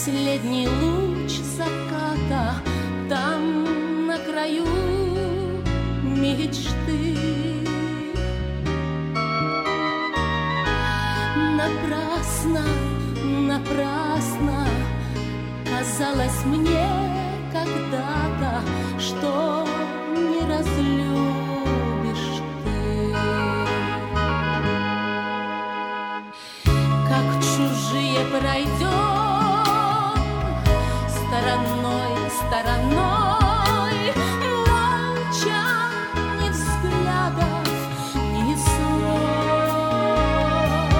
Последний луч заката там на краю мечты. Напрасно, напрасно казалось мне когда-то, что не разлюбишь ты. Как чужие пройдем стороной, стороной, молча, ни взглядов, ни слов.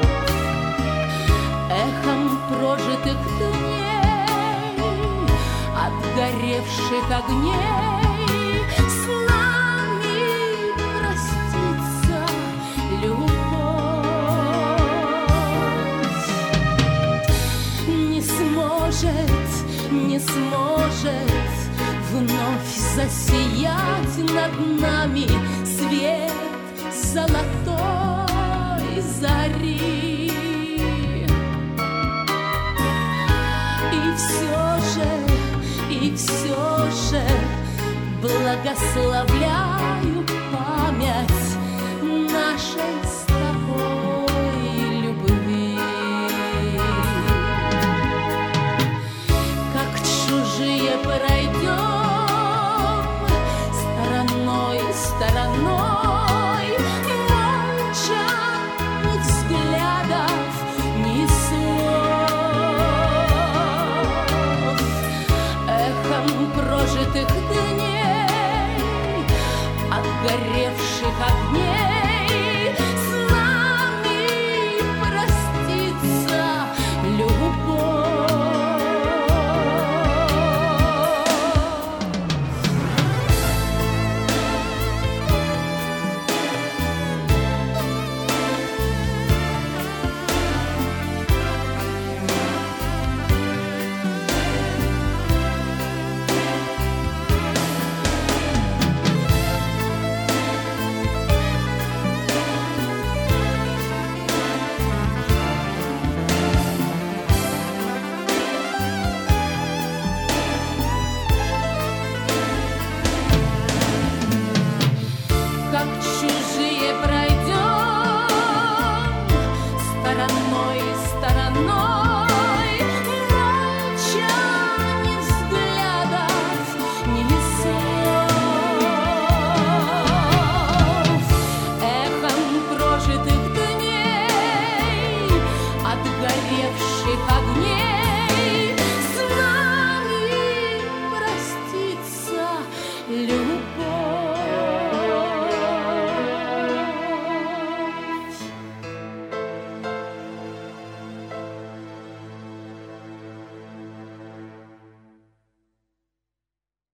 Эхом прожитых дней, отгоревших огней, с нами простится любовь. Не сможет, не сможет вновь засиять над нами свет золотой зари. И все же благословляю память нашей